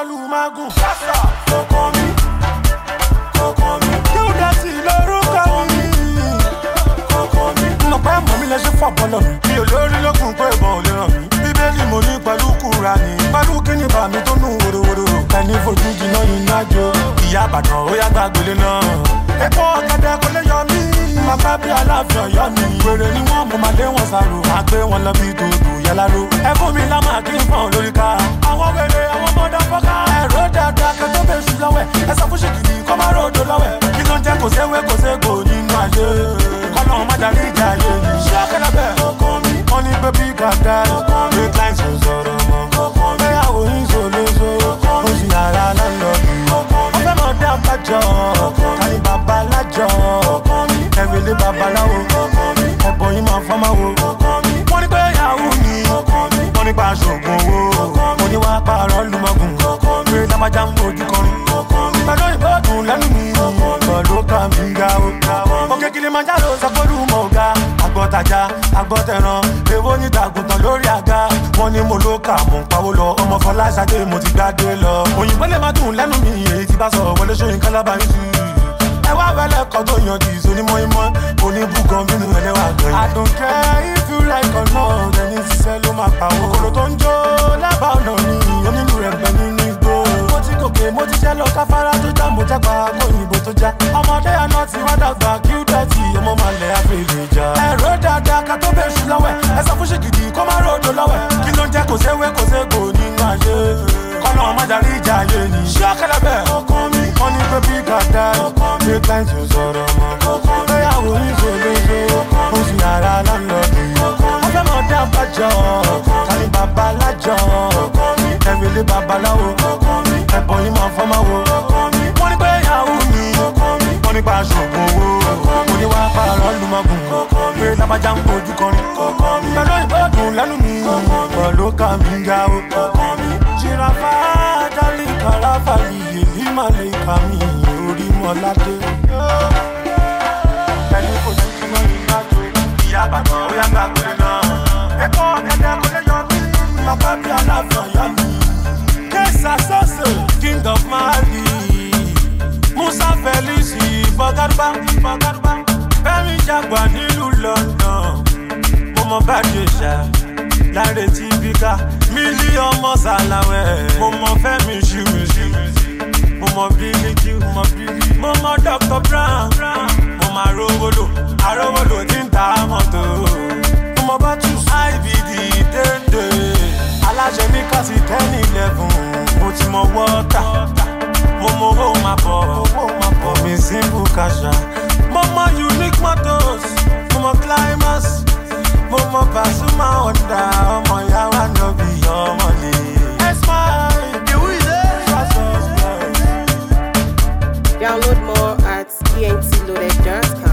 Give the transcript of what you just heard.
màálù mágùn. Kókó mi, kí ó dá sí lórúkọ mi. Kókó mi, mo pẹ́ mọ̀ mi lẹ ṣe fọ̀bọ̀ lọ. Mi ò lórí lókun pé ìbọn ò lè ràn mí. Bíbélì mo ní pẹ̀lú Kùránì. Pẹ̀lú kíni bá mi tó nù wòròwòrò. Ẹni fojú jiná iná jó. Ìyá Ìbàdàn ó yá gbàgbélé náà. Epo ọ̀gẹ̀dẹ̀ kò lè yọ mí. Màpá bí Aláàfin Ọ̀yọ́ mi. Wèrè ni wọ́n mú màdé wọn sàrò. Àgbé wọn lọ bí dòdò yáláró. Ẹ fún mi lámà kí n fọ́n lórí ká. Àwọn wèrè àwọn mọ́dà fọ́ká. Ẹ̀rọ dáadáa kẹ́ tó bẹ̀ sí lọ́wẹ̀. Ẹ sọ fún ṣèkìdì kọ́ máa ròdò lọ́wẹ̀. Kí ló ń jẹ́ kò séwé kò ségò nínú ayé. Kọ́nà má darí ìjà ayé yìí. Ṣé ọ̀kẹ́lẹ́ bẹ́ẹ̀? Wọ́n ní pé bí gàdá. Pé clients ò sọ̀rọ̀ mọ́. Bẹ́yàwó yín ṣòlóṣó. Ó sì yàrá lọ́lọ́dún. Wọ́n fẹ́ mọ̀ dá bàjọ́. Káyí bàbá lájọ́. Ẹ̀rẹ̀lẹ̀ babaláwo. Ẹ̀bọ̀ yín máa fọ́ máa wo. Wọ́n ní pé yahoo ni. Wọ́n ní pa aṣògùn owó. Mo ní wá pààrọ̀ lùmọ̀gùn. Pé lábàjá ń fojú kọrin. Pẹ̀lú ìbọ̀dùn lẹ́nu mi. Pẹ̀lú kàmí ga o. Òkè Kilimanjaro sọ pé olúmọ̀ ọ̀gá. Àgbọ̀tajà, àgbọ̀tẹ̀ràn. Èwo ní tàgùntàn lórí àga. Wọ́n ní mo ló kà mò ń pawó lọ. Ọmọ Fọláṣadé mo ti gbádé lọ. Òyìnbó lè má dùn lẹ́nu mi. Èyí ti bá sọ̀rọ̀ Wọlé Ṣóyínká lábàáyé sí. Ẹ wá wẹ́lẹ̀ kan tó yan jì onímọ̀-ìmọ̀. Oníbùgàn bínú ẹlẹ́wà gan. I don't care if you like or not. Ẹni ṣiṣẹ́ ló máa pawó. Kòkòrò tó ń jó lábàá ọ̀nà ni. Onílù rẹ̀ bẹ̀ nínú igbó. Mo ti gòkè mo ti ṣẹ́ lọ káfárá tó já mo jápa kóyìnbó tó já. Ọmọdé àná ti wá dàgbà kí ó dẹ̀tì ọmọ máa lẹ̀ àfẹ́lẹ̀ já. Ẹ̀rọ dáadáa ká tó bẹ̀ ṣù lọ́wẹ̀. Ẹ sọ fún ṣèkìdì kó má ròdò lọ́wẹ̀. Kí ló ń jẹ́ kò séwé kò ségò nínú ayé. Kọ́nà má darí ìjà ayé ni. Ṣé ọ̀kẹ́lẹ́ bẹ́ẹ̀? Wọ́n ní pé bí gàdá. Pé clients ò sọ̀rọ̀ mọ́. Bẹ́yàwó yín ṣòlóṣó. Ó sì yàrá lọ́lọ́dún. Wọ́n fẹ́ mọ̀ dá bàjọ́. Káyí bàbá lájọ́. Ẹ̀rẹ̀lẹ̀ babaláwo. Ẹ̀bọ̀ yín máa fọ́ máa wo. Wọ́n ní pé yahoo ni. Wọ́n ní pa aṣògùn owó. Mo ní wá pààrọ̀ lùmọ̀gùn. Pé lábàjá ń fojú kọrin. Pẹ̀lú ìbọ̀dùn lẹ́nu mi. Pẹ̀lú kàmí ga o. Jìràfà dálí kàràfà yìí ìmàlẹ̀ ìkàmì orí mọ́ládé. Ẹni kò sí kí wọ́n yín máa jó. Ìyá Ìbàdàn ó yá gbàgbé náà. Ẹ̀kọ́ ọ̀gẹ̀dẹ̀ kò lè yọ mí. Màpá bí Aláàfin Ọ̀yọ́ mi. Kẹ́sà sọ́ọ̀sì King of Mali. Musa Felix Bọ́gárúbá. Fẹ́mi Jàgbá nílùú London. Mo mọ Bàdé ṣá. Láre tí bí ká. Mílíọ̀nù ọmọ Sàláwẹ̀. Mo mọ Fẹ́mi ṣùmùṣù. Mo mọ Bílíkì. Mo mọ Dr. Brown. Mo mọ Arówólò tí ń ta mọ́tò. Mo mọ Bátús IBD dédé. Aláṣẹ ní kásì 10-11. Mo ti mọ wọ́tà. Mo mọ owó máa bọ̀. Omi simple kasha. Mo mọ Unique Motors. Mo mọ Climax. Mo mọ Pasuma Honda. Ọmọ ìyá wa ló bí ọmọ lè. Download more at entloaded.com.